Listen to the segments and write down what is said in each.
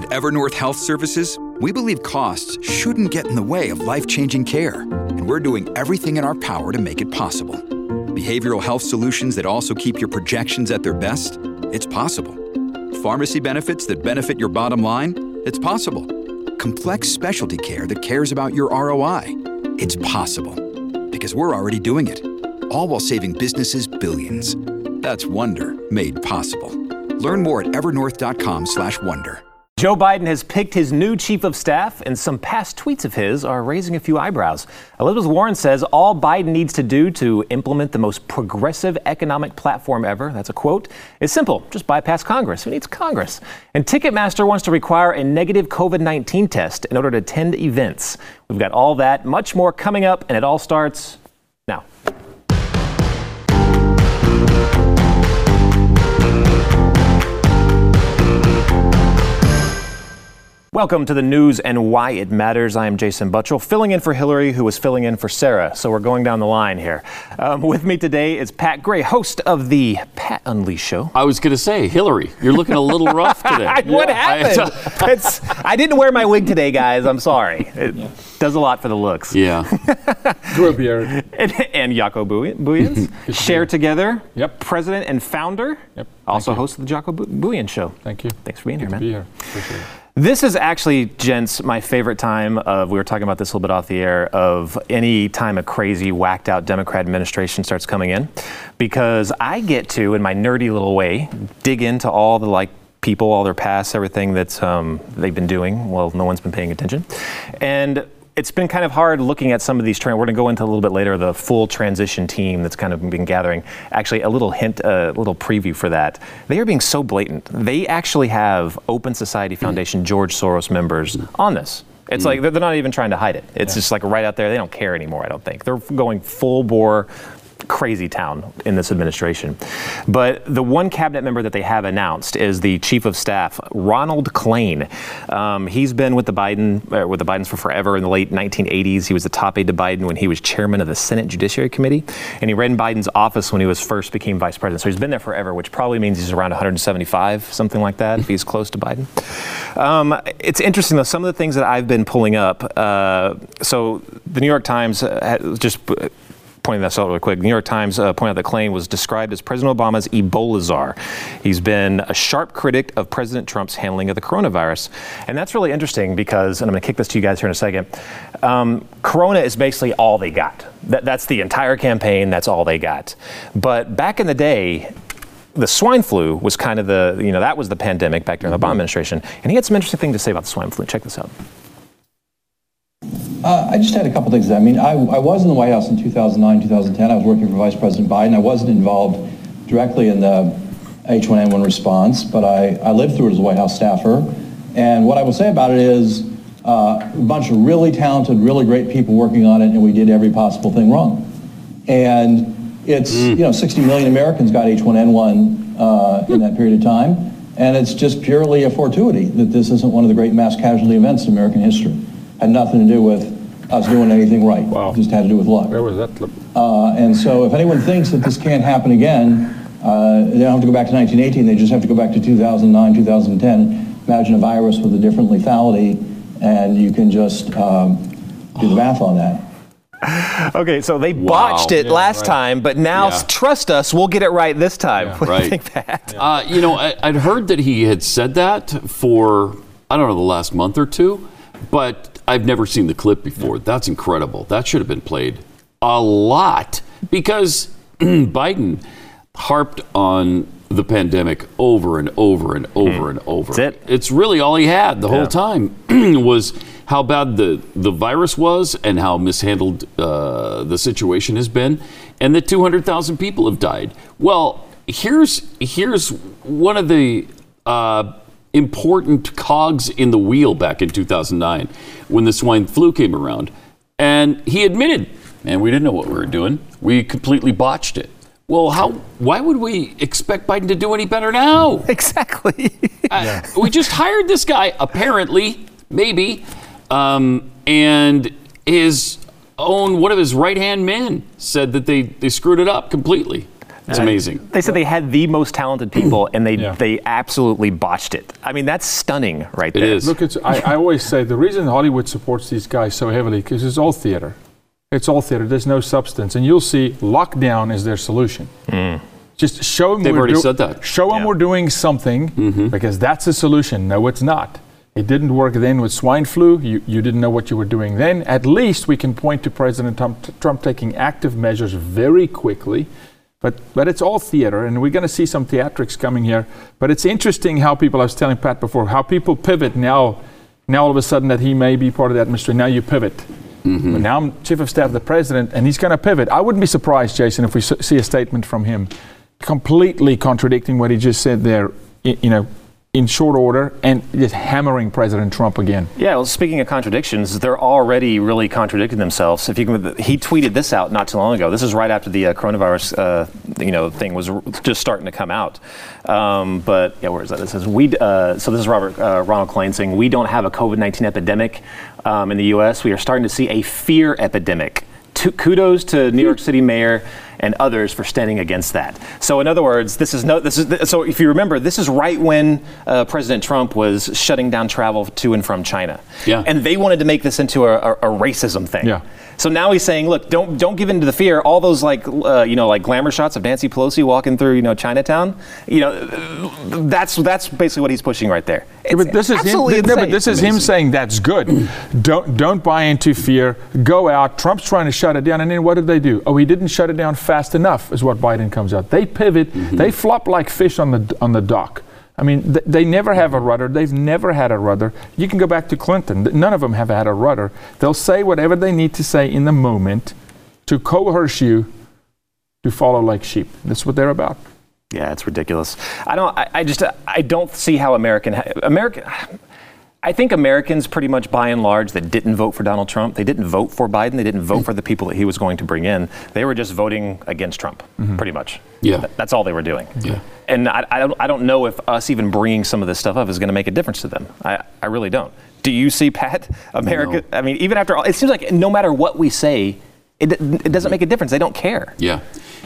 At Evernorth Health Services, we believe costs shouldn't get in the way of life-changing care, and we're doing everything in our power to make it possible. Behavioral health solutions that also keep your projections at their best? It's possible. Pharmacy benefits that benefit your bottom line? It's possible. Complex specialty care that cares about your ROI? It's possible. Because we're already doing it. All while saving businesses billions. That's Wonder made possible. Learn more at evernorth.com/wonder. Joe Biden has picked his new chief of staff, and some past tweets of his are raising a few eyebrows. Elizabeth Warren says all Biden needs to do to implement the most progressive economic platform ever, that's a quote, is simple. Just bypass Congress. Who needs Congress? And Ticketmaster wants to require a negative COVID-19 test in order to attend events. We've got all that, much more coming up, and it all starts now. Welcome to the news and why it matters. I am Jason Butchell, filling in for Hillary, who was filling in for Sarah. So we're going down the line here. With me today is Pat Gray, host of the Pat Unleashed Show. I was going to say, Hillary, you're looking a little rough today. What happened? I didn't wear my wig today, guys. I'm sorry. It does a lot for the looks. Yeah. Grew a beard. And Jaco Booyens. Share together. Yep. President and founder. Yep. Also host of the Jaco Booyens Show. Thank you. Thanks for being here, man. Good to be here. Appreciate it. This is actually, gents, my favorite time of, we were talking about this a little bit off the air, of any time a crazy, whacked out Democrat administration starts coming in, because I get to, in my nerdy little way, dig into all the people, all their past, everything that they've been doing. Well, no one's been paying attention. And it's been kind of hard looking at some of these trends. We're going to go into a little bit later the full transition team that's kind of been gathering. Actually, a little hint, a little preview for that. They are being so blatant. They actually have Open Society Foundation, George Soros members on this. It's like they're not even trying to hide it. It's just like right out there. They don't care anymore, I don't think. They're going full bore crazy town in this administration. But the one cabinet member that they have announced is the chief of staff, Ronald Klain. He's been with the Bidens for forever. In the late 1980s, he was the top aide to Biden when he was chairman of the Senate Judiciary Committee, and he ran Biden's office when he became vice president. So he's been there forever, which probably means he's around 175, something like that, if he's close to Biden. It's interesting, though, some of the things that I've been pulling up. So the New York Times just pointing this out real quick. The New York Times pointed out that Klain was described as President Obama's Ebola czar. He's been a sharp critic of President Trump's handling of the coronavirus. And that's really interesting because, and I'm going to kick this to you guys here in a second, Corona is basically all they got. That's the entire campaign. That's all they got. But back in the day, the swine flu was kind of that was the pandemic back during the Obama administration. And he had some interesting things to say about the swine flu. Check this out. I just had a couple things. I mean, I was in the White House in 2009, 2010. I was working for Vice President Biden. I wasn't involved directly in the H1N1 response, but I lived through it as a White House staffer. And what I will say about it is a bunch of really talented, really great people working on it, and we did every possible thing wrong. And it's, 60 million Americans got H1N1 in that period of time, and it's just purely a fortuity that this isn't one of the great mass casualty events in American history. Had nothing to do with us doing anything right. Wow. It just had to do with luck. Where was that? And so if anyone thinks that this can't happen again, they don't have to go back to 1918. They just have to go back to 2009, 2010. Imagine a virus with a different lethality, and you can just do the math on that. Okay, so they botched it last time, but now trust us, we'll get it right this time. Yeah, what do you think, Pat? I'd heard that he had said that for, I don't know, the last month or two, but I've never seen the clip before. That's incredible. That should have been played a lot because Biden harped on the pandemic over and over and over and over. That's it. It's really all he had the whole time was how bad the virus was and how mishandled the situation has been, and that 200,000 people have died. Well, here's one of the important cogs in the wheel back in 2009 when the swine flu came around. And he admitted, man, we didn't know what we were doing. We completely botched it. Well, why would we expect Biden to do any better now? Exactly. We just hired this guy, apparently, maybe, and one of his right-hand men said that they screwed it up completely. It's amazing. They said they had the most talented people, and Yeah. they absolutely botched it. I mean, that's stunning right there. It is. Look, I always say the reason Hollywood supports these guys so heavily because it's all theater. It's all theater. There's no substance, and you'll see lockdown is their solution. Just show them. They've already said that. Show them we're doing something because that's the solution. No, it's not. It didn't work then with swine flu. You didn't know what you were doing then. At least we can point to President Trump taking active measures very quickly. But it's all theater, and we're going to see some theatrics coming here. But it's interesting how people, I was telling Pat before, how people pivot now. Now all of a sudden that he may be part of that mystery. Now you pivot. But now I'm chief of staff of the president, and he's going to pivot. I wouldn't be surprised, Jason, if we see a statement from him completely contradicting what he just said there, in short order, and just hammering President Trump again. Yeah, well, speaking of contradictions, they're already really contradicting themselves. He tweeted this out not too long ago. This is right after the coronavirus, thing was just starting to come out. But yeah, where is that? It says so this is Ronald Klain saying we don't have a COVID-19 epidemic in the U.S. We are starting to see a fear epidemic. Kudos to New York City Mayor and others for standing against that. So in other words, so if you remember, this is right when President Trump was shutting down travel to and from China. Yeah. And they wanted to make this into a racism thing. Yeah. So now he's saying, look, don't give in to the fear. All those like glamour shots of Nancy Pelosi walking through Chinatown. That's basically what he's pushing right there. Yeah, but this is him. But this is him saying that's good. Don't buy into fear. Go out. Trump's trying to shut it down, and then what did they do? Oh, he didn't shut it down fast enough, is what Biden comes out. They pivot. They flop like fish on the dock. I mean, they never have a rudder. They've never had a rudder. You can go back to Clinton. None of them have had a rudder. They'll say whatever they need to say in the moment to coerce you to follow like sheep. That's what they're about. Yeah, it's ridiculous. I don't see how I think Americans pretty much by and large that didn't vote for Donald Trump, they didn't vote for Biden, they didn't vote for the people that he was going to bring in. They were just voting against Trump, pretty much. Yeah. That's all they were doing. Yeah. And I don't know if us even bringing some of this stuff up is going to make a difference to them. I really don't. Do you see, Pat, America? No. I mean, even after all, it seems like no matter what we say, it doesn't make a difference. They don't care. Yeah.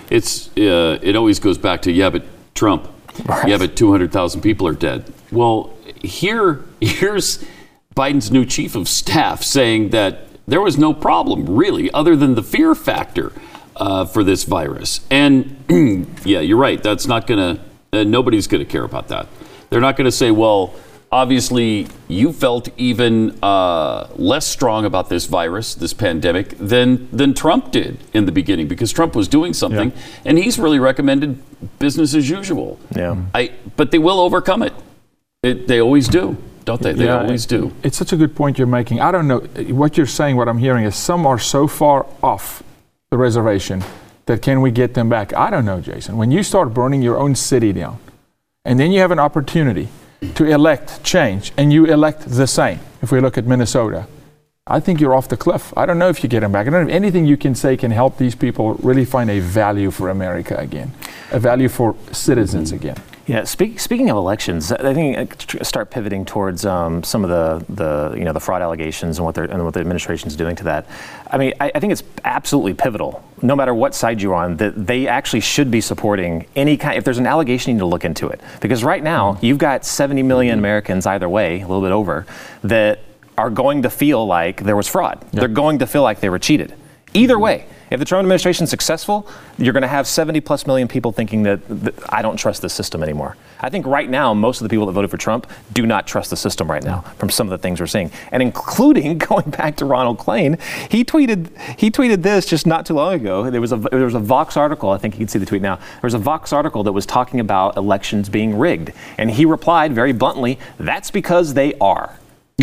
It always goes back to, but Trump. Right. Yeah, but 200,000 people are dead. Well, here's Biden's new chief of staff saying that there was no problem, really, other than the fear factor for this virus. And yeah, you're right. That's not going to, nobody's going to care about that. They're not going to say, well, obviously you felt even less strong about this virus, this pandemic, than Trump did in the beginning, because Trump was doing something, and he's really recommended business as usual. Yeah. But they will overcome it. They always do, don't they? They always do. It's such a good point you're making. I don't know. What you're saying, what I'm hearing is some are so far off the reservation that can we get them back? I don't know, Jason. When you start burning your own city down, and then you have an opportunity to elect change, and you elect the same, if we look at Minnesota, I think you're off the cliff. I don't know if you get them back. I don't know if anything you can say can help these people really find a value for America again, a value for citizens again. Yeah, speaking of elections, I think start pivoting towards some of the fraud allegations and what the administration is doing to that. I mean, I think it's absolutely pivotal, no matter what side you're on, that they actually should be supporting any kind. If there's an allegation, you need to look into it, because right now you've got 70 million Americans either way, a little bit over, that are going to feel like there was fraud. Yep. They're going to feel like they were cheated. Either way. If the Trump administration is successful, you're going to have 70 plus million people thinking that I don't trust the system anymore. I think right now, most of the people that voted for Trump do not trust the system right now from some of the things we're seeing. And including, going back to Ronald Klain, he tweeted this just not too long ago. There was a Vox article, I think you can see the tweet now. There was a Vox article that was talking about elections being rigged. And he replied very bluntly, that's because they are.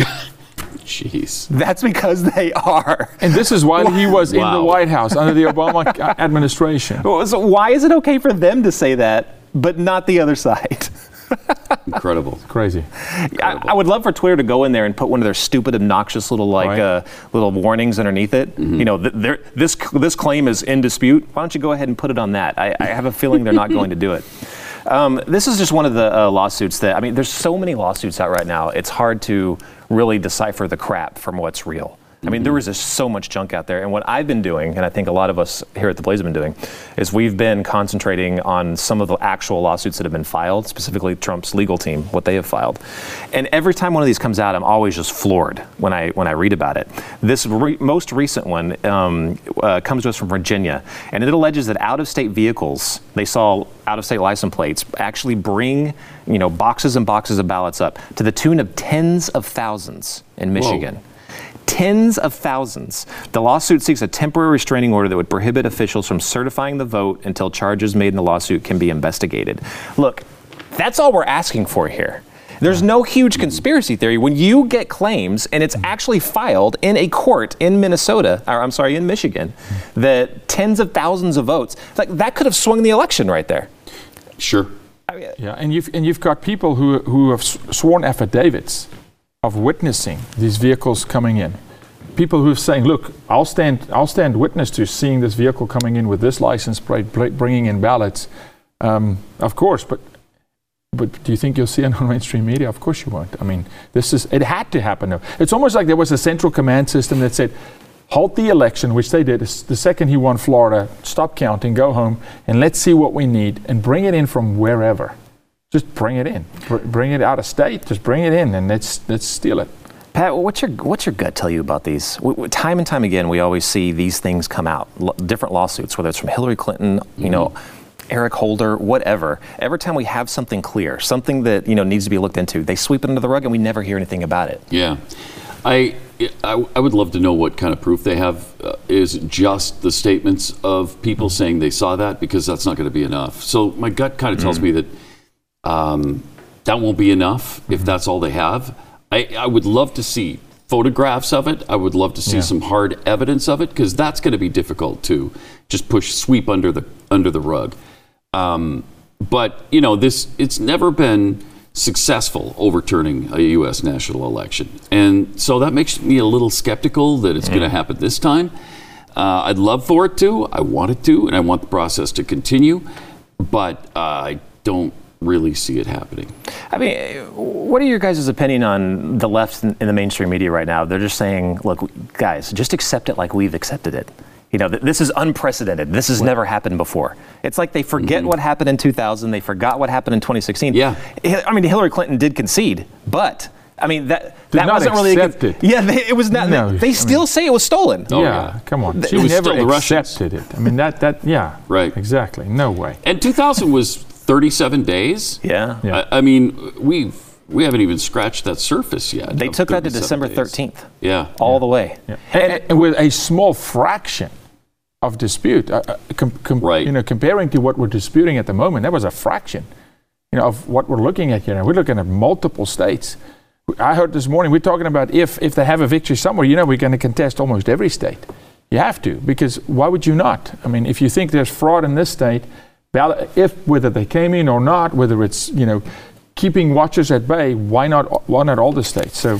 Jeez. That's because they are. And this is why he was in the White House under the Obama administration. So why is it okay for them to say that, but not the other side? Incredible. Crazy. I would love for Twitter to go in there and put one of their stupid, obnoxious little little warnings underneath it. Mm-hmm. You know, this claim is in dispute. Why don't you go ahead and put it on that? I have a feeling they're not going to do it. This is just one of the lawsuits that, I mean, there's so many lawsuits out right now. It's hard to really decipher the crap from what's real. I mean, there is just so much junk out there. And what I've been doing, and I think a lot of us here at The Blaze have been doing, is we've been concentrating on some of the actual lawsuits that have been filed, specifically Trump's legal team, what they have filed. And every time one of these comes out, I'm always just floored when I read about it. This most recent one comes to us from Virginia, and it alleges that out-of-state vehicles, they saw out-of-state license plates, actually bring boxes and boxes of ballots up to the tune of tens of thousands in Michigan. Whoa. Tens of thousands. The lawsuit seeks a temporary restraining order that would prohibit officials from certifying the vote until charges made in the lawsuit can be investigated. Look, that's all we're asking for here. There's no huge conspiracy theory. When you get claims and it's actually filed in a court in Minnesota, or I'm sorry, in Michigan, that tens of thousands of votes, like that could have swung the election right there. Sure. Yeah, and you've got people who have sworn affidavits of witnessing these vehicles coming in. People who are saying, "Look, I'll stand witness to seeing this vehicle coming in with this license plate, bringing in ballots." Of course, but do you think you'll see it on mainstream media? Of course you won't. I mean, it had to happen. It's almost like there was a central command system that said, halt the election, which they did. The second he won Florida, stop counting, go home, and let's see what we need, and bring it in from wherever. Just bring it in. Bring it out of state. Just bring it in, and let's steal it. Pat, what's your gut tell you about these? Time and time again, we always see these things come out. Different lawsuits, whether it's from Hillary Clinton, Eric Holder, whatever. Every time we have something clear, something that needs to be looked into, they sweep it under the rug, and we never hear anything about it. Yeah, I would love to know what kind of proof they have. Is it just the statements of people saying they saw that? Because that's not going to be enough. So my gut kind of tells me that that won't be enough if that's all they have. I would love to see photographs of it. I would love to see some hard evidence of it, because that's going to be difficult to just sweep under the rug. But it's never been successful overturning a U.S. national election, and so that makes me a little skeptical that it's going to happen this time. I'd love for it to. I want it to, and I want the process to continue, but I don't really see it happening. I mean, what are your guys' opinion on the left in the mainstream media right now? They're just saying, look, guys, just accept it like we've accepted it. This is unprecedented. This has never happened before. It's like they forget what happened in 2000. They forgot what happened in 2016. Yeah. I mean, Hillary Clinton did concede, but I mean, that wasn't really it. Yeah, it was not. No, they still say it was stolen. Oh, yeah, come on. She never accepted it. I mean, yeah. Right. Exactly. No way. And 2000 was 37 days. Yeah. I mean, we haven't even scratched that surface yet. They took that to December 13th. Yeah. All the way. Yeah. And with a small fraction of dispute, comparing to what we're disputing at the moment, that was a fraction, of what we're looking at here. We're looking at multiple states. I heard this morning, we're talking about if they have a victory somewhere, we're going to contest almost every state. You have to, because why would you not? I mean, if you think there's fraud in this state, whether they came in or not, whether it's, keeping watchers at bay, why not all the states? So,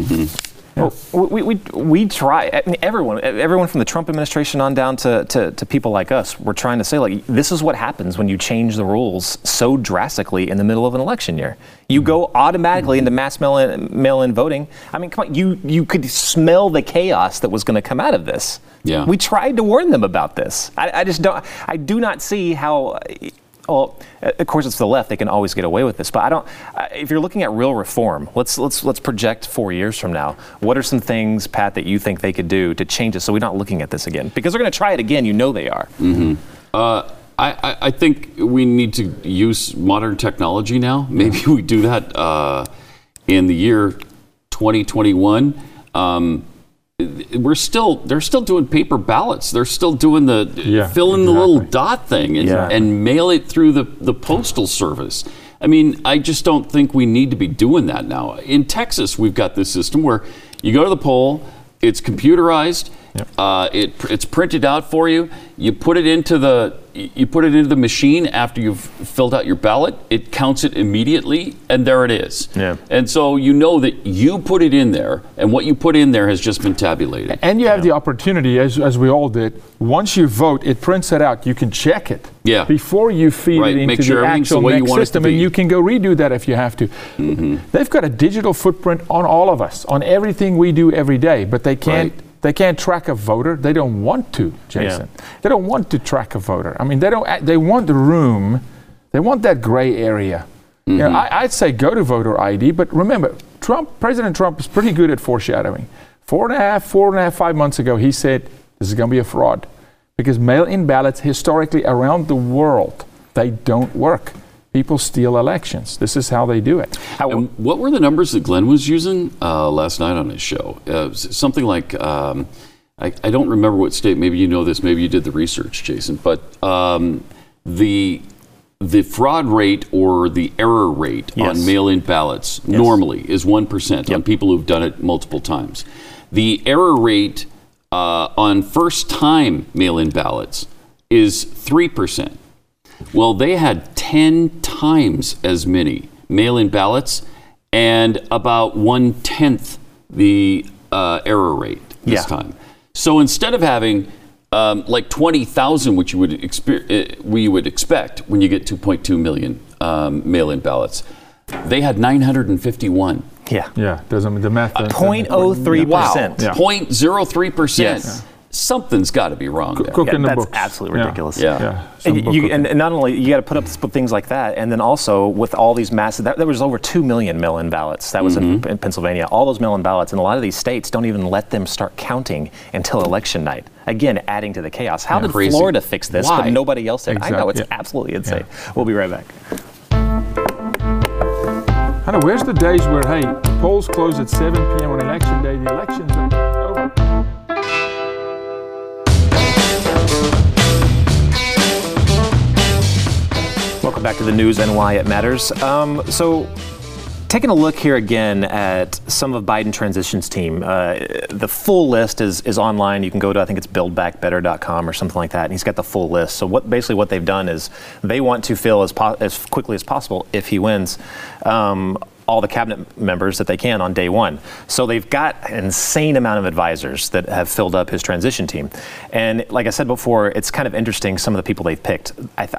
we try. I mean, everyone from the Trump administration on down to people like us, we're trying to say, like, this is what happens when you change the rules so drastically in the middle of an election year. You go automatically into mass mail-in voting. I mean, come on, you could smell the chaos that was going to come out of this. Yeah. We tried to warn them about this. I just don't. I do not see how. Well, of course, it's the left. They can always get away with this. But I don't. If you're looking at real reform, let's project 4 years from now. What are some things, Pat, that you think they could do to change it so we're not looking at this again? Because they're going to try it again. They are. I think we need to use modern technology now. Maybe we do that in the year 2021. They're still doing paper ballots. They're still doing fill in the little dot thing and mail it through the postal service. I mean, I just don't think we need to be doing that now. In Texas, we've got this system where you go to the poll, it's computerized, it's printed out for you. You put it into the machine after you've filled out your ballot. It counts it immediately, and there it is. Yeah. And so that you put it in there, and what you put in there has just been tabulated. And you have the opportunity, as we all did, once you vote, it prints it out. You can check it before you feed it into the actual next system, and you can go redo that if you have to. They've got a digital footprint on all of us, on everything we do every day, but they can't they can't track a voter. They don't want to, Jason. They don't want to track a voter. I mean, they want the room. They want that gray area. You know, I'd say go to voter ID, but remember, President Trump is pretty good at foreshadowing. 5 months ago, he said this is going to be a fraud because mail-in ballots historically around the world, they don't work. People steal elections. This is how they do it. And what were the numbers that Glenn was using last night on his show? Something like, I don't remember what state, maybe you know this, maybe you did the research, Jason, but the fraud rate or the error rate on mail-in ballots normally is 1% on people who've done it multiple times. The error rate on first-time mail-in ballots is 3%. Well, they had 10 times as many mail-in ballots and about 1/10 the error rate this time. So instead of having like 20,000, which you would expect when you get 2.2 million mail-in ballots, they had 951. Yeah. Doesn't the math? 0.03%. Wow. 0.03%. Yes. Something's got to be wrong there. Cook in the that's books. absolutely ridiculous. And And not only you got to put up things like that, and then also with all these massive, there was over 2 million mail-in ballots. That was in Pennsylvania. All those mail-in ballots, and a lot of these states don't even let them start counting until election night. Again, adding to the chaos. How did Florida fix this, but nobody else did? Exactly. I know, it's absolutely insane. We'll be right back. Hunter, where's the days where, hey, polls close at 7 p.m. on election day, the elections are over? Welcome back to the news and why it matters. So, taking a look here again at some of Biden transition's team. The full list is online. You can go to, I think it's buildbackbetter.com or something like that, and he's got the full list. So basically what they've done is they want to fill as quickly as possible, if he wins, all the cabinet members that they can on day one. So they've got an insane amount of advisors that have filled up his transition team. And like I said before, it's kind of interesting some of the people they've picked.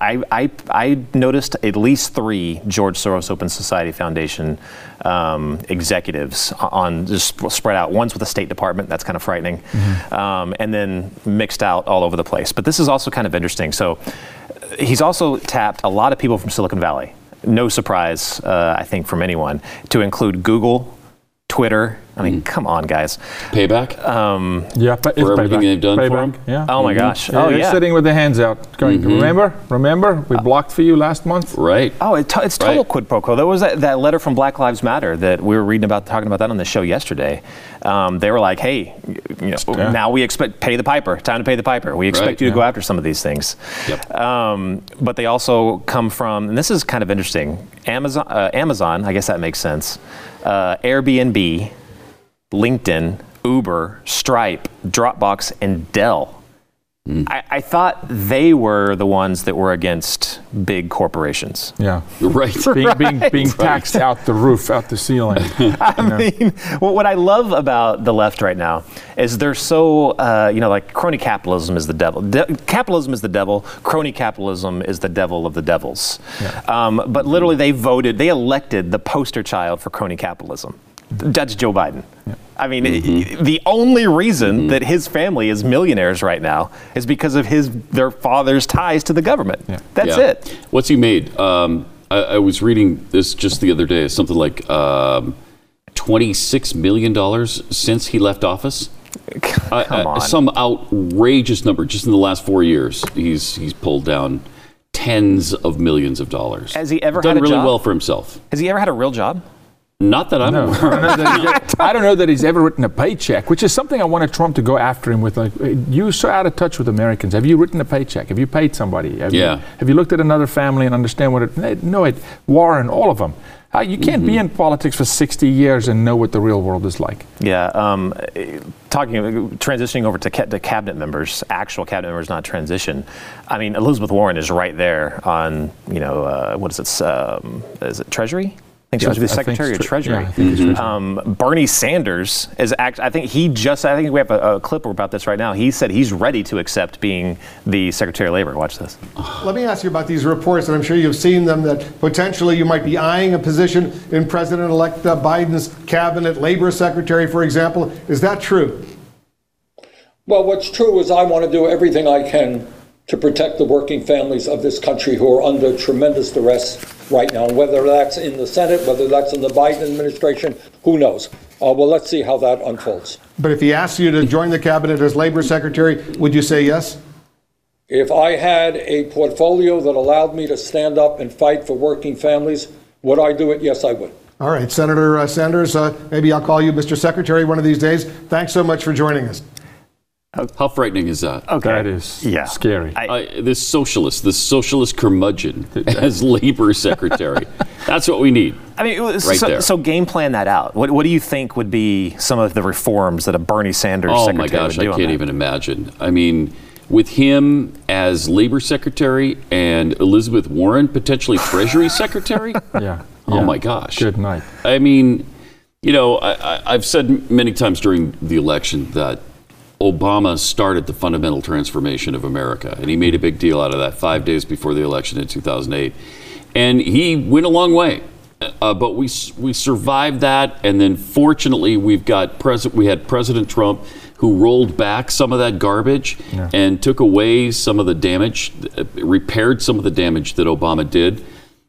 I noticed at least 3 George Soros Open Society Foundation executives on just spread out. One's with the State Department, that's kind of frightening, and then mixed out all over the place. But this is also kind of interesting. So he's also tapped a lot of people from Silicon Valley. No surprise, I think, from anyone, to include Google, Twitter. I mean, come on, guys. Payback? For everything they've done for him? Yeah. Oh, my gosh. They're sitting with their hands out going, remember, we blocked for you last month? Right. Oh, it's total quid pro quo. There was that letter from Black Lives Matter that we were talking about that on the show yesterday. They were like, hey, now we expect, pay the piper, time to pay the piper. We expect you to go after some of these things. Yep. But they also come from, and this is kind of interesting, Amazon, I guess that makes sense, Airbnb, LinkedIn, Uber, Stripe, Dropbox, and Dell. I thought they were the ones that were against big corporations. Yeah. Right. Being taxed out the roof, out the ceiling. I mean, what I love about the left right now is they're so, like crony capitalism is the devil. Capitalism is the devil. Crony capitalism is the devil of the devils. Yeah. But literally they elected the poster child for crony capitalism. That's Joe Biden. Yeah. I mean, the only reason that his family is millionaires right now is because of their father's ties to the government. Yeah. That's it. What's he made? I was reading this just the other day. Something like $26 million since he left office. Come on. Some outrageous number just in the last 4 years. He's pulled down tens of millions of dollars. Has he ever done had a really job? well for himself? Has he ever had a real job? Not that I'm aware of. I don't know that he's ever written a paycheck, which is something I wanted Trump to go after him with. Like, you're so out of touch with Americans. Have you written a paycheck? Have you paid somebody? Have you looked at another family and understand what it? No, Warren, all of them. You can't be in politics for 60 years and know what the real world is like. Yeah, transitioning over to cabinet members, actual cabinet members, not transition. I mean, Elizabeth Warren is right there on, what is it? Is it Treasury? I think she was the Secretary of Treasury. Bernie Sanders is I think we have a clip about this right now. He said he's ready to accept being the Secretary of Labor. Watch this. Let me ask you about these reports, and I'm sure you've seen them, that potentially you might be eyeing a position in President-elect Biden's cabinet, Labor Secretary, for example. Is that true? Well, what's true is I want to do everything I can to protect the working families of this country who are under tremendous duress right now. Whether that's in the Senate, whether that's in the Biden administration, who knows? Well, let's see how that unfolds. But if he asked you to join the cabinet as labor secretary, would you say yes? If I had a portfolio that allowed me to stand up and fight for working families, would I do it? Yes, I would. All right, Senator Sanders, maybe I'll call you Mr. Secretary one of these days. Thanks so much for joining us. How frightening is that? Okay. That is scary. This socialist curmudgeon as labor secretary. That's what we need. I mean, right there. So game plan that out. What do you think would be some of the reforms that a Bernie Sanders secretary would do? Oh my gosh, I can't even imagine. I mean, with him as labor secretary and Elizabeth Warren potentially Treasury secretary? Yeah. Oh my gosh. Good night. I mean, I've said many times during the election that Obama started the fundamental transformation of America, and he made a big deal out of that 5 days before the election in 2008. And he went a long way, but we survived that, and then fortunately we had President Trump who rolled back some of that garbage and took away some of the damage, repaired some of the damage that Obama did.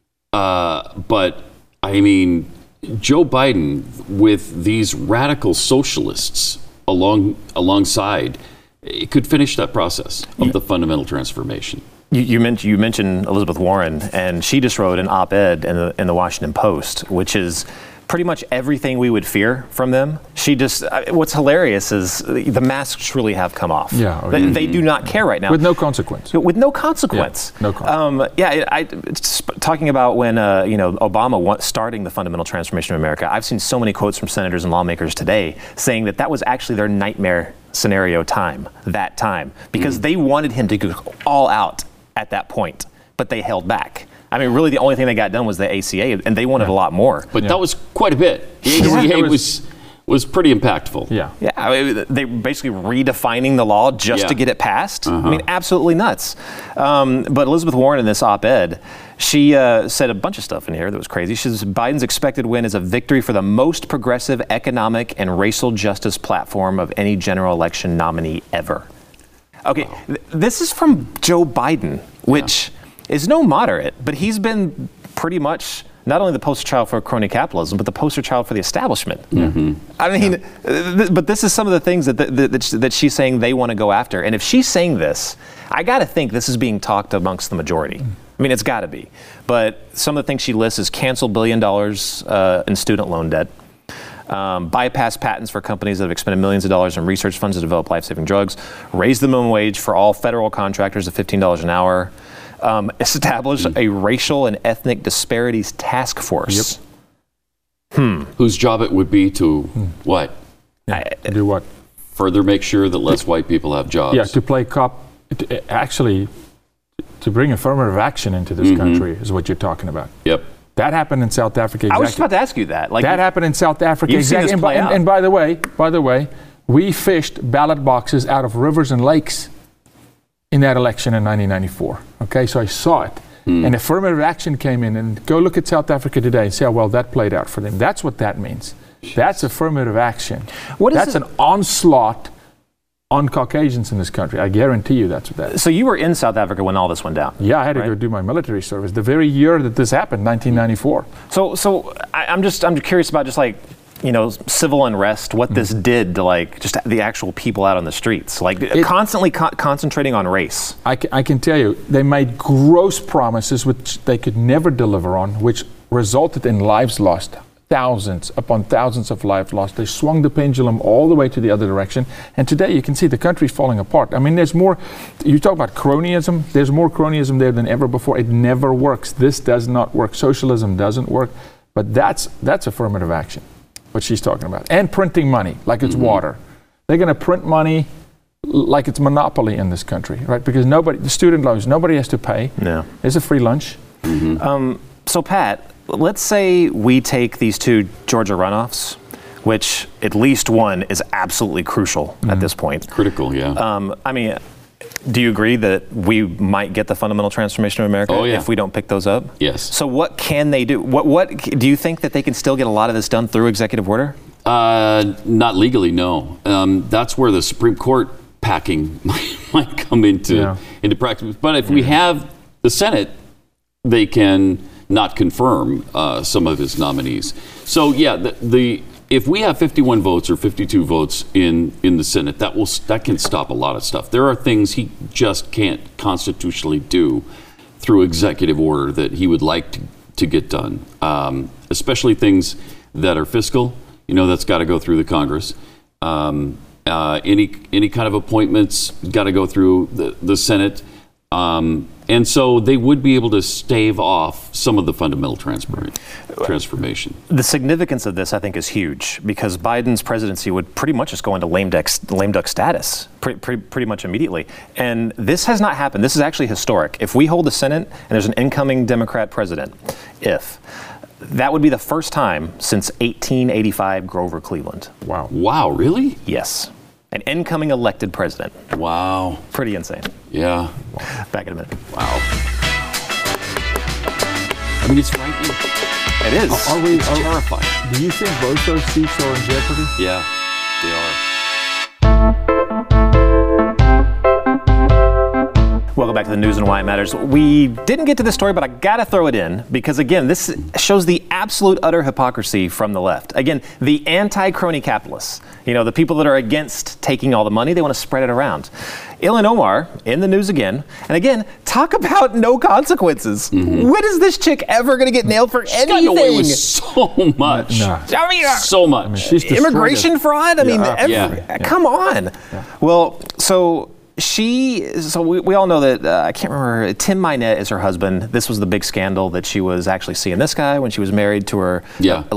But I mean, Joe Biden with these radical socialists alongside, it could finish that process of the fundamental transformation. You mentioned Elizabeth Warren, and she just wrote an op-ed in the Washington Post, which is pretty much everything we would fear from them. What's hilarious is the masks really have come off. Yeah, they do not care right now. With no consequence. With no consequence. Yeah, no consequence. It's talking about when Obama starting the fundamental transformation of America. I've seen so many quotes from senators and lawmakers today saying that was actually their nightmare scenario time, because they wanted him to go all out at that point, but they held back. I mean, really, the only thing they got done was the ACA, and they wanted a lot more. But that was quite a bit. The ACA was pretty impactful. Yeah. I mean, they basically redefining the law just to get it passed. I mean, absolutely nuts. But Elizabeth Warren in this op-ed, she said a bunch of stuff in here that was crazy. She says Biden's expected win is a victory for the most progressive economic and racial justice platform of any general election nominee ever. Okay, this is from Joe Biden, which is no moderate, but he's been pretty much not only the poster child for crony capitalism, but the poster child for the establishment. I mean, but this is some of the things that she's saying they want to go after. And if she's saying this, I got to think this is being talked amongst the majority. I mean, it's got to be. But some of the things she lists is cancel $1 billion in student loan debt, bypass patents for companies that have expended millions of dollars in research funds to develop life-saving drugs, raise the minimum wage for all federal contractors to $15 an hour, establish a racial and ethnic disparities task force. Whose job it would be to what? Do what? Further make sure that less white people have jobs. Yeah, to play cop, actually, to bring affirmative action into this country is what you're talking about. Yep. That happened in South Africa. I was just about to ask you that. That happened in South Africa. You've seen this play out. And by the way, we fished ballot boxes out of rivers and lakes in that election in 1994. Okay, so I saw it. And affirmative action came in, and go look at South Africa today and see how well that played out for them. That's what that means. That's affirmative action. That's an onslaught on Caucasians in this country. I guarantee you that's what that is. So you were in South Africa when all this went down? Yeah, I had to go do my military service the very year that this happened, 1994. So I'm curious about just like, civil unrest, what this did to just the actual people out on the streets, constantly concentrating on race. I can tell you, they made gross promises which they could never deliver on, which resulted in lives lost. Thousands upon thousands of lives lost. They swung the pendulum all the way to the other direction. And today you can see the country's falling apart. I mean, there's more, you talk about cronyism, there's more cronyism there than ever before. It never works. This does not work. Socialism doesn't work. But that's affirmative action, what she's talking about. And printing money like it's water. They're going to print money like it's monopoly in this country, right? Because the student loans, nobody has to pay. No. There's a free lunch. So Pat, let's say we take these two Georgia runoffs, which at least one is absolutely crucial at this point. Critical, yeah. I mean, do you agree that we might get the fundamental transformation of America if we don't pick those up? Yes. So what can they do? What do you think that they can still get a lot of this done through executive order? Not legally, no. That's where the Supreme Court packing might come into practice. But if we have the Senate, they can not confirm some of his nominees. So if we have 51 votes or 52 votes in the Senate, that can stop a lot of stuff. There are things he just can't constitutionally do through executive order that he would like to get done, especially things that are fiscal. That's got to go through the Congress. Any kind of appointments got to go through the Senate. And so they would be able to stave off some of the fundamental transformation. The significance of this, I think, is huge because Biden's presidency would pretty much just go into lame duck status pretty much immediately. And this has not happened. This is actually historic. If we hold the Senate and there's an incoming Democrat president, that would be the first time since 1885 Grover Cleveland. Wow. Wow, really? Yes. An incoming elected president. Wow. Pretty insane. Yeah. Back in a minute. Wow. I mean, it's frightening. It is. It's terrifying. Do you think both those seats are in jeopardy? Yeah, they are. Welcome back to the news and why it matters. We didn't get to this story, but I gotta throw it in because, again, this shows the absolute utter hypocrisy from the left. Again, the anti-crony capitalists, the people that are against taking all the money, they want to spread it around. Ilhan Omar in the news again, and again, talk about no consequences. Mm-hmm. When is this chick ever going to get nailed for anything? She's gotten away with so much. No. I mean, so much. Immigration fraud? I mean, come on. Yeah. Well, we all know that, I can't remember, Tim Mynett is her husband. This was the big scandal that she was actually seeing this guy when she was married to her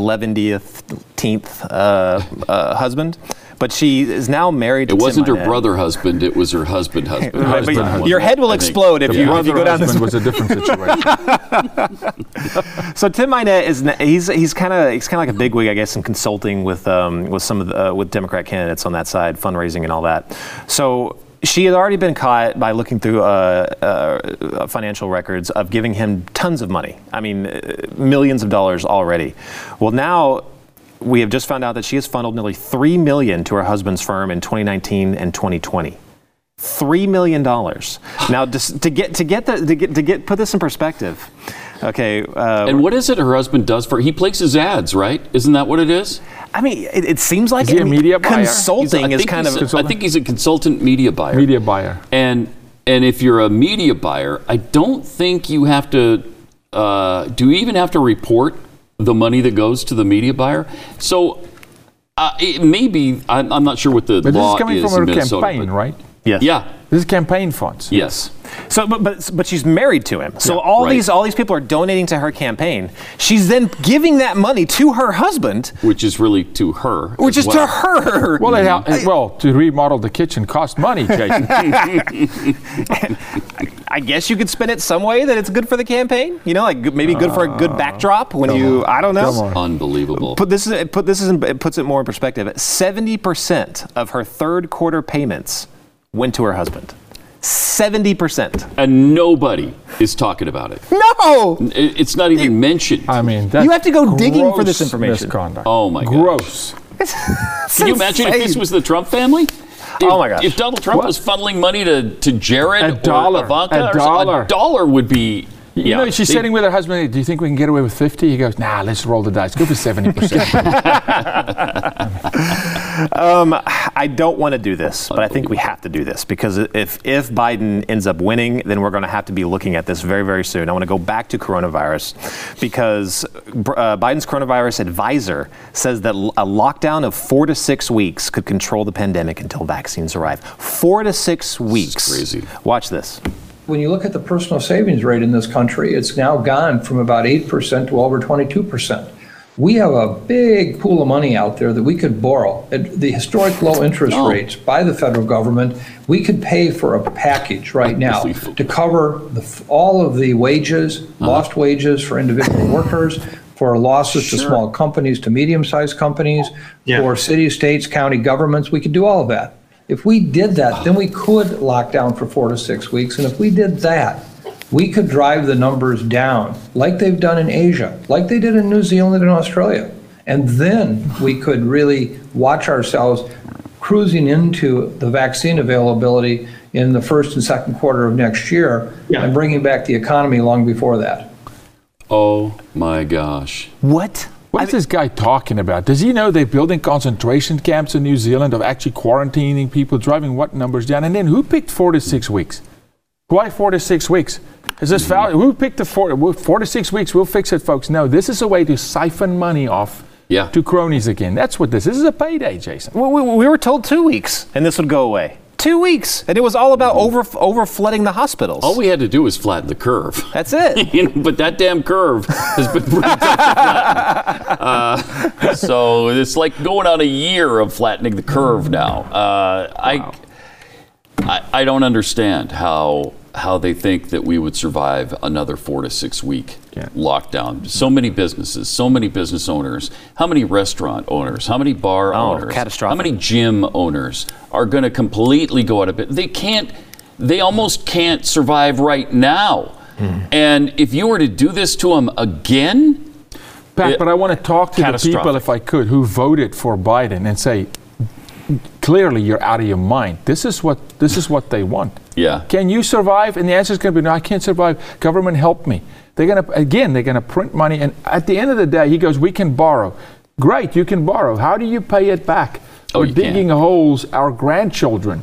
11th husband. But she is now married to Tim Mynett. It wasn't her brother husband, it was her husband. Your head will explode if you go down this. Brother husband was a different situation. So Tim Mynett he's kind of like a bigwig, I guess, in consulting with some of with Democrat candidates on that side, fundraising and all that. So she had already been caught by looking through financial records of giving him tons of money. I mean, millions of dollars already. Well, now we have just found out that she has funneled nearly $3 million to her husband's firm in 2019 and 2020. $3 million. Now, just to put this in perspective. Okay. And what is it her husband does for? He places ads, right? Isn't that what it is? I mean, it seems like is he a media buyer? Consulting is kind of. I think he's a consultant media buyer. Media buyer. And if you're a media buyer, I don't think you have to. Do you even have to report the money that goes to the media buyer? So it may be. I'm not sure what the law is. But this is coming from her campaign, right? Yes. Yeah. This is campaign funds. Yes. So, but she's married to him. So all these people are donating to her campaign. She's then giving that money to her husband, which is really to her. To her. Well, to remodel the kitchen cost money, Jason. I guess you could spin it some way that it's good for the campaign. Like maybe good for a good backdrop when I don't know. Unbelievable. It puts it more in perspective. 70% of her third quarter payments went to her husband. 70%. And nobody is talking about it. No! It's not even mentioned. I mean, that's you have to go digging for this information. Misconduct. Oh my God. Gross. Can you imagine if this was the Trump family? Oh my gosh. If Donald Trump was funneling money to Jared or Ivanka, $1. a dollar would be. She's sitting with her husband. Hey, do you think we can get away with 50? He goes, nah, let's roll the dice. Go for 70%. I don't want to do this, but I think we have to do this because if Biden ends up winning, then we're going to have to be looking at this very, very soon. I want to go back to coronavirus because Biden's coronavirus advisor says that a lockdown of 4 to 6 weeks could control the pandemic until vaccines arrive. 4 to 6 weeks. This is crazy. Watch this. When you look at the personal savings rate in this country, it's now gone from about 8% to over 22%. We have a big pool of money out there that we could borrow at the historic low interest rates by the federal government. We could pay for a package right now to cover all of the wages, lost wages for individual workers, for losses to small companies, to medium-sized companies, for cities, states, county governments. We could do all of that. If we did that, then we could lock down for 4 to 6 weeks. And if we did that, we could drive the numbers down like they've done in Asia, like they did in New Zealand and Australia. And then we could really watch ourselves cruising into the vaccine availability in the first and second quarter of next year and bringing back the economy long before that. Oh my gosh. What? What is this guy talking about? Does he know they're building concentration camps in New Zealand of actually quarantining people, driving what numbers down? And then who picked 4 to 6 weeks? Why 4 to 6 weeks? Is this who picked the 4 to 6 weeks? We'll fix it, folks. No, this is a way to siphon money off to cronies again. That's what this is. This is a payday, Jason. Well, we were told 2 weeks and this would go away. 2 weeks, and it was all about over flooding the hospitals. All we had to do was flatten the curve. That's it. But that damn curve has been pretty tough to flatten. So it's like going on a year of flattening the curve now. I don't understand how they think that we would survive another 4 to 6 week lockdown. So many businesses, so many business owners, how many restaurant owners, how many bar owners, catastrophic. how many gym owners are going to completely go out of business. They almost can't survive right now. And if you were to do this to them again, Pat, but I want to talk to the people, if I could, who voted for Biden and say, clearly you're out of your mind. This is what they want. Yeah. Can you survive? And the answer is going to be no, I can't survive. Government, help me. They're going to print money, and at the end of the day, he goes, we can borrow. Great, you can borrow. How do you pay it back? We're digging holes our grandchildren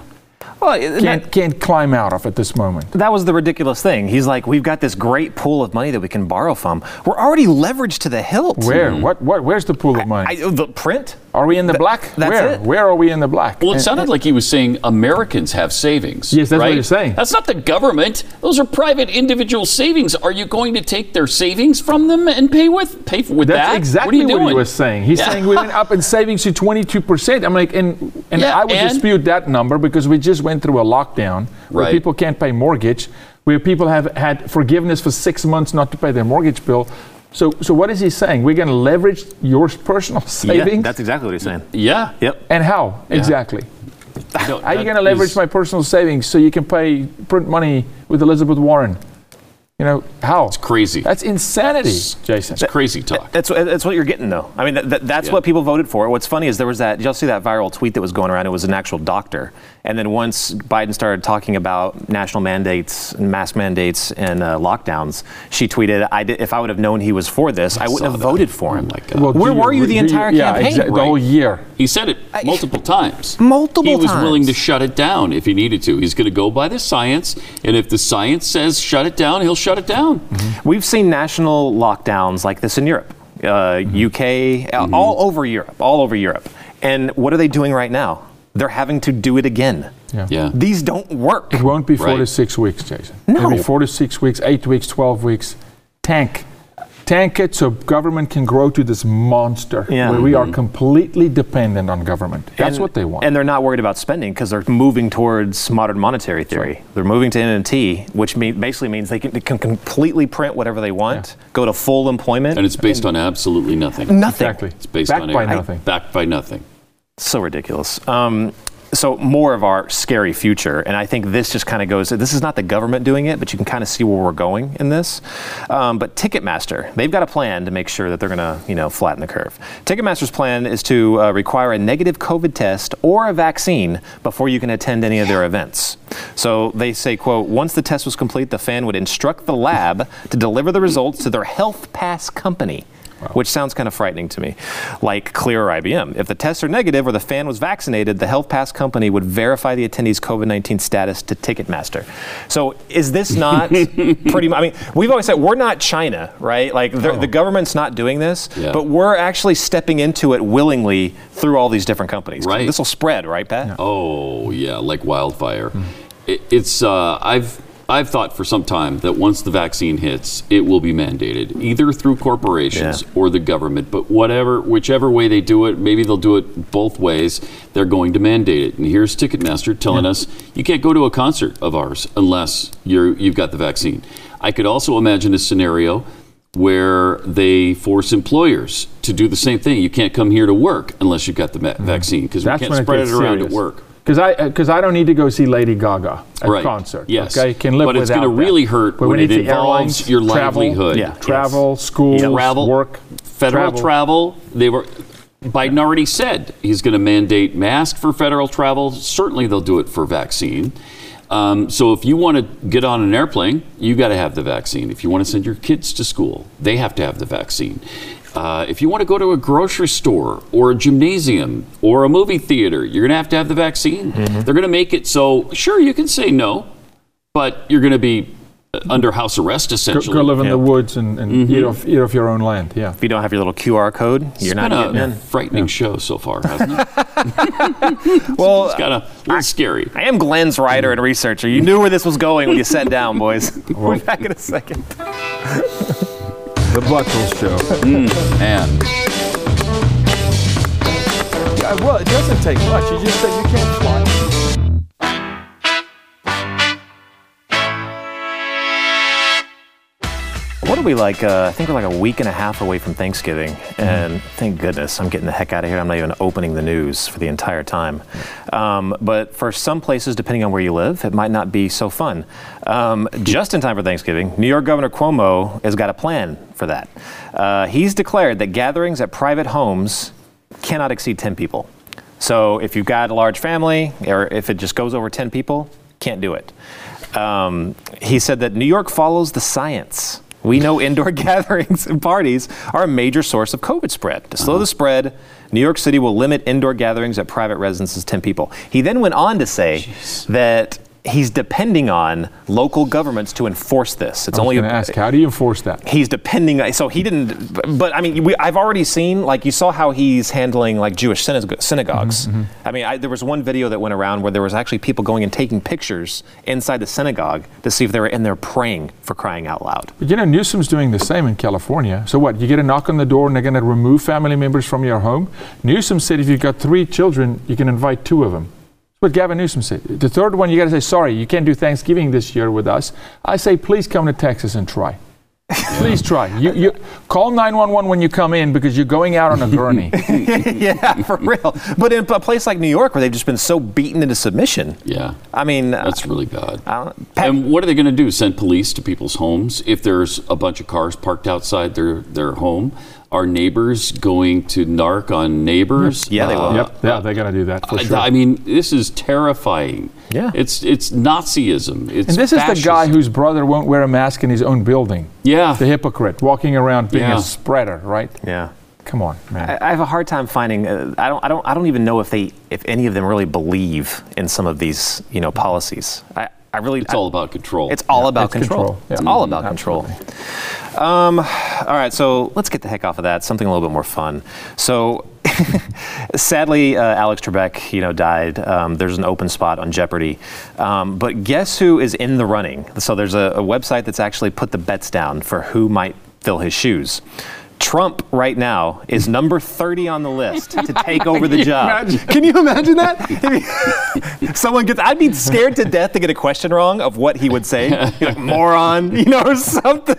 can't climb out of at this moment. That was the ridiculous thing. He's like, we've got this great pool of money that we can borrow from. We're already leveraged to the hilt. Where? Where's the pool of money? The print? Are we in the black? That's it. Where are we in the black? Well, it sounded like he was saying Americans have savings. Yes, that's right? what he's saying. That's not the government. Those are private individual savings. Are you going to take their savings from them and pay with that? That's exactly what he was saying. He's saying we went up in savings to 22%. I'm like, and I would dispute that number because we just went through a lockdown where people can't pay mortgage, where people have had forgiveness for 6 months not to pay their mortgage bill. So what is he saying? We're going to leverage your personal savings? Yeah, that's exactly what he's saying. Yeah. Yep. And how? Yeah. Exactly. How are you going to leverage my personal savings so you can print money with Elizabeth Warren? You know, how? It's crazy. That's insanity, Jason. It's crazy talk. That's what you're getting, though. I mean, that's what people voted for. What's funny is there was did y'all see that viral tweet that was going around? It was an actual doctor. And then once Biden started talking about national mandates and mask mandates and lockdowns, she tweeted, if I would have known he was for this, I wouldn't have voted for him. Oh my God. Well, where were you the entire campaign? The whole year. He said it multiple times. He was willing to shut it down if he needed to. He's going to go by the science, and if the science says shut it down, he'll shut it down. Mm-hmm. We've seen national lockdowns like this in Europe, UK, all over Europe. And what are they doing right now? They're having to do it again. Yeah. These don't work. It won't be 4 to 6 weeks, Jason. No. It'll be 4 to 6 weeks, 8 weeks, 12 weeks. Tank it so government can grow to this monster where we are completely dependent on government. That's what they want. And they're not worried about spending because they're moving towards modern monetary theory. Right. They're moving to NMT, which basically means they can completely print whatever they want, go to full employment. And it's based on absolutely nothing. Nothing. Exactly. It's based Backed on by nothing. Backed by nothing. So ridiculous. So more of our scary future, and I think this just kind of goes, this is not the government doing it, but you can kind of see where we're going in this. But Ticketmaster, they've got a plan to make sure that they're going to, flatten the curve. Ticketmaster's plan is to require a negative COVID test or a vaccine before you can attend any of their events. So they say, quote, once the test was complete, the fan would instruct the lab to deliver the results to their Health Pass company. Wow. Which sounds kind of frightening to me, like Clear or IBM. If the tests are negative or the fan was vaccinated, the Health Pass company would verify the attendee's COVID-19 status to Ticketmaster. So is this not pretty much, I mean, we've always said we're not China, right? Like the government's not doing this, but we're actually stepping into it willingly through all these different companies. Right. This will spread, right, Pat? Yeah. Oh, yeah, like wildfire. I've thought for some time that once the vaccine hits, it will be mandated, either through corporations or the government. But whichever way they do it, maybe they'll do it both ways, they're going to mandate it. And here's Ticketmaster telling us you can't go to a concert of ours unless you've got the vaccine. I could also imagine a scenario where they force employers to do the same thing. You can't come here to work unless you've got the vaccine because we can't spread it around at work. Because I don't need to go see Lady Gaga at concert. Yes. Okay, can live but it's going to really hurt when it involves your livelihood. Travel, school, travel, work, federal travel. Biden already said he's going to mandate masks for federal travel. Certainly they'll do it for vaccine. So if you want to get on an airplane, you got to have the vaccine. If you want to send your kids to school, they have to have the vaccine. If you want to go to a grocery store or a gymnasium or a movie theater, you're going to have the vaccine. They're going to make it so, sure, you can say no, but you're going to be under house arrest, essentially. Go live in the woods and eat off your own land. Yeah. If you don't have your little QR code, you're not getting in. Frightening show so far, hasn't it? Well, it's kind of a little scary. I am Glenn's writer and researcher. You knew where this was going when you sat down, boys. We'll be back in a second. The Buckles Show. And well, it doesn't take much. You just say you can't fly. What are we like? I think we're like a week and a half away from Thanksgiving, and thank goodness I'm getting the heck out of here. I'm not even opening the news for the entire time. But for some places, depending on where you live, it might not be so fun. Just in time for Thanksgiving, New York Governor Cuomo has got a plan for that. He's declared that gatherings at private homes cannot exceed 10 people. So if you've got a large family, or if it just goes over 10 people, can't do it. He said that New York follows the science. We know indoor gatherings and parties are a major source of COVID spread. To slow the spread, New York City will limit indoor gatherings at private residences to 10 people. He then went on to say that he's depending on local governments to enforce this. I was going to ask, how do you enforce that? He's depending, so he didn't, but I mean, I've already seen, like you saw how he's handling like Jewish synagogues. I mean, there was one video that went around where there was actually people going and taking pictures inside the synagogue to see if they were in there praying, for crying out loud. But you know, Newsom's doing the same in California. So what, you get a knock on the door and they're going to remove family members from your home? Newsom said if you've got 3 children, you can invite 2 of them. What Gavin Newsom said. The third one, you got to say, sorry, you can't do Thanksgiving this year with us. I say, please come to Texas and try. Please try. You call 911 when you come in because you're going out on a gurney. Yeah, for real. But in a place like New York where they've just been so beaten into submission. Yeah. I mean, that's really bad. And what are they going to do? Send police to people's homes if there's a bunch of cars parked outside their home? Are neighbors going to narc on neighbors? Yeah, they will. Yep. Yeah, they're going to do that for sure. I mean, this is terrifying. Yeah. It's Nazism. It's and this fascism. is the guy whose brother won't wear a mask in his own building. Yeah. The hypocrite, walking around being a spreader, right? Yeah. Come on, man. I have a hard time finding. I don't even know if any of them really believe in some of these, policies. It's all about control. It's all about control. Yeah. It's all about control. All right, so let's get the heck off of that. Something a little bit more fun. So, sadly, Alex Trebek, died. There's an open spot on Jeopardy. But guess who is in the running? So there's a website that's actually put the bets down for who might fill his shoes. Trump right now is number 30 on the list to take over the job. Can you imagine that? I'd be scared to death to get a question wrong of what he would say. Like, moron, or something.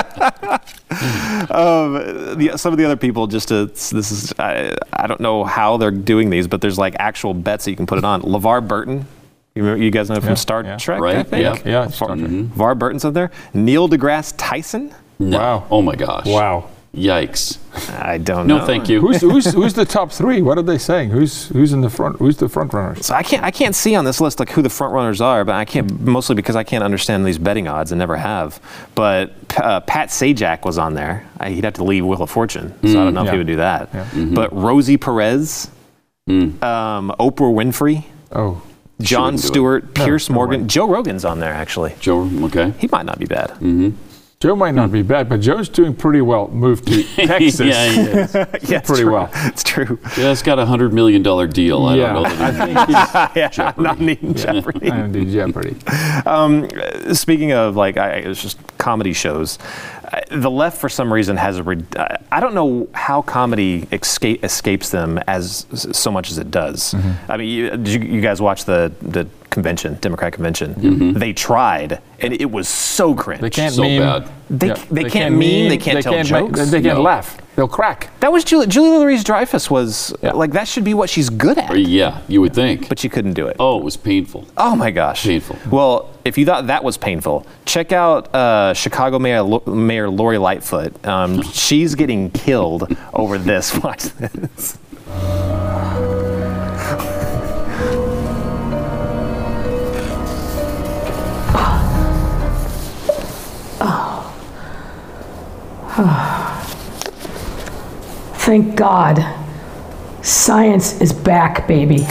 Some of the other people I don't know how they're doing these, but there's like actual bets that you can put it on. LeVar Burton. You guys know from Star Trek, right? I think? Yeah, Star Trek. LeVar Burton's up there. Neil deGrasse Tyson. No. Wow. Oh my gosh. Wow. Yikes. I don't know. No, thank you. Who's the top 3? What are they saying? Who's in the front? Who's the front runners? So I can't see on this list like who the front runners are, but I can't, mostly because I can't understand these betting odds and never have. But Pat Sajak was on there. He'd have to leave Wheel of Fortune, so I don't know if he would do that. Yeah. But Rosie Perez, Oprah Winfrey, Jon Stewart, Pierce Morgan, Joe Rogan's on there actually. Joe, okay. He might not be bad. Joe might not be bad, but Joe's doing pretty well. Moved to Texas. Yeah, he is. Pretty well. It's true. Yeah, it's got a $100 million deal. I don't know that he's not needing Jeopardy. I don't need Jeopardy. Speaking of it's just comedy shows. The left, for some reason, has I don't know how comedy escapes them as so much as it does. I mean, did you guys watch the convention, Democrat convention? They tried, and it was so cringe. They can't so meme. bad. They can't meme. They can't tell jokes. They can't laugh. They'll crack. That was Julia Louis-Dreyfus was like that should be what she's good at. Yeah, you would think. But she couldn't do it. Oh, it was painful. Oh my gosh. Painful. Well, if you thought that was painful, check out Chicago Mayor Lori Lightfoot. She's getting killed over this. Watch this. Thank God. Science is back, baby.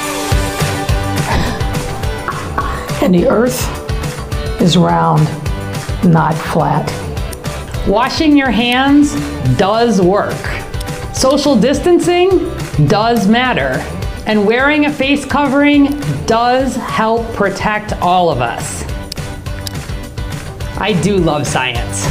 And the Earth is round, not flat. Washing your hands does work. Social distancing does matter. And wearing a face covering does help protect all of us. I do love science.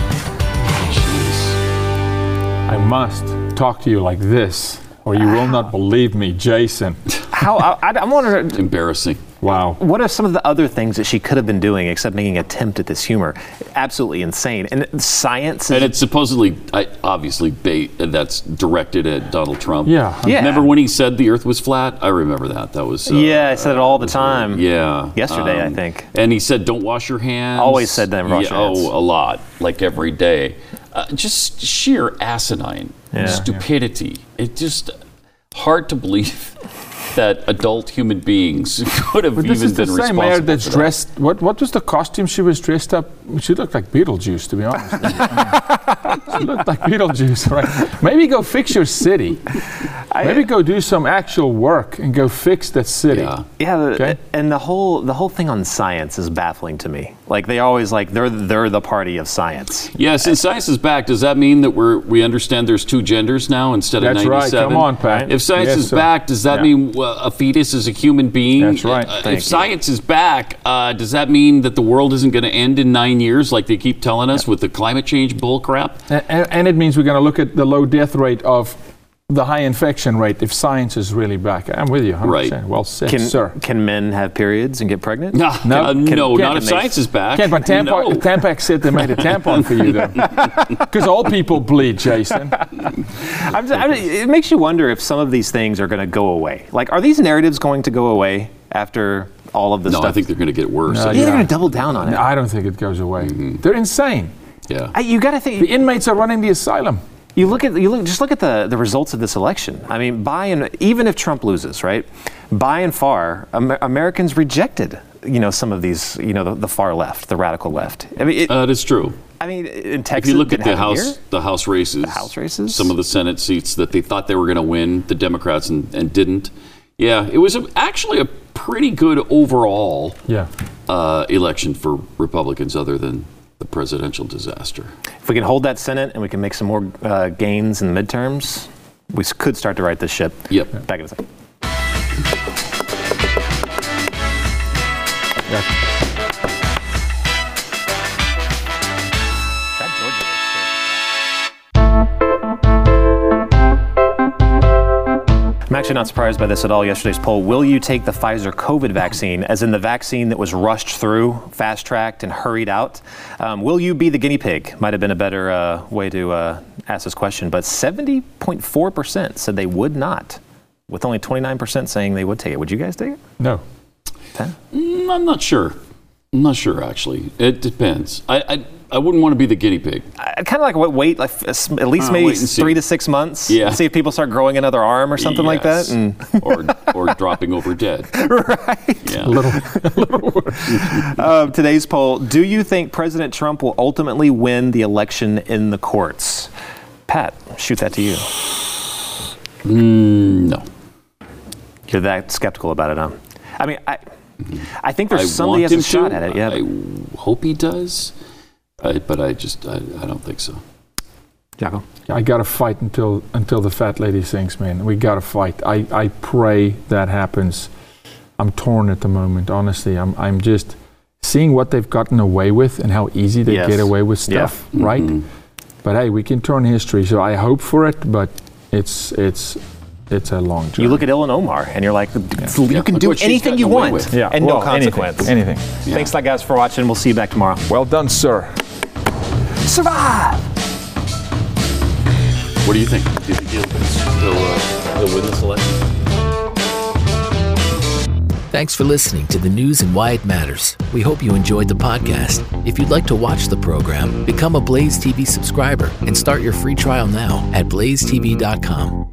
I must talk to you like this, or you will not believe me, Jason. I'm wondering. It's embarrassing. Wow. What are some of the other things that she could have been doing except making an attempt at this humor? Absolutely insane. And science. And it's supposedly, obviously, that's directed at Donald Trump. Yeah. Remember when he said the Earth was flat? I remember that. That was. I said it all the time. Yeah. Yesterday, I think. And he said, "Don't wash your hands." Always said that. Wash your hands. Oh, a lot, like every day. Just sheer asinine stupidity. It's just hard to believe that adult human beings could have even been responsible. This is the same mayor that's dressed. What was the costume she was dressed up? She looked like Beetlejuice, to be honest. She looked like Beetlejuice, right? Maybe go fix your city. Maybe go do some actual work and go fix that city. Yeah. And the whole thing on science is baffling to me. Like they're the party of science. Yeah, since science is back, does that mean that we understand there's two genders now instead of 97? That's right. Come on, Pat. If science is back, does that mean a fetus is a human being? That's right. If science is back, does that mean that the world isn't going to end in 9 years like they keep telling us with the climate change bull crap? And it means we're going to look at the low death rate of the high infection rate if science is really back. I'm with you 100%. Right. Well said, sir. Can men have periods and get pregnant? No, not if science is back. But Tampax said they made a tampon for you, though. Because all people bleed, Jason. It makes you wonder if some of these things are going to go away. Like, are these narratives going to go away after all of this stuff? No, I think they're going to get worse. They're going to double down on it. I don't think it goes away. Mm-hmm. They're insane. Yeah. You got to think. The inmates are running the asylum. Look at the results of this election. I mean, even if Trump loses, right? By and far, Americans rejected, some of these, the far left, the radical left. I mean, that is true. I mean, in Texas, if you look at the House races, some of the Senate seats that they thought they were going to win, the Democrats and didn't. Yeah, it was actually a pretty good overall election for Republicans, other than the presidential disaster. If we can hold that Senate and we can make some more gains in the midterms, we could start to right this ship. Yep. Back in a second. I'm actually not surprised by this at all. Yesterday's poll, will you take the Pfizer COVID vaccine, as in the vaccine that was rushed through, fast-tracked, and hurried out? Will you be the guinea pig? Might have been a better way to ask this question, but 70.4% said they would not, with only 29% saying they would take it. Would you guys take it? No. I'm not sure. I'm not sure, actually. It depends. I wouldn't want to be the guinea pig. I'd kind of wait at least maybe 3 to 6 months. Yeah. See if people start growing another arm or something like that. And or dropping over dead. Right. Yeah. A little worse. Today's poll, do you think President Trump will ultimately win the election in the courts? Pat, shoot that to you. No. You're that skeptical about it, huh? I mean, I think there's somebody has a shot at it. Yeah. I hope he does. But I don't think so. Jaco? I got to fight until the fat lady sings, man. We got to fight. I pray that happens. I'm torn at the moment, honestly. I'm just seeing what they've gotten away with and how easy they get away with stuff, right? Mm-hmm. But hey, we can turn history, so I hope for it, but it's a long journey. You look at Ilhan Omar, and you're like, you can do anything you want, and no consequence. Anything. Yeah. Thanks, guys, for watching. We'll see you back tomorrow. Well done, sir. Survive! What do you think? Do you think he'll win this election? Thanks for listening to the news and why it matters. We hope you enjoyed the podcast. If you'd like to watch the program, become a Blaze TV subscriber and start your free trial now at blazetv.com.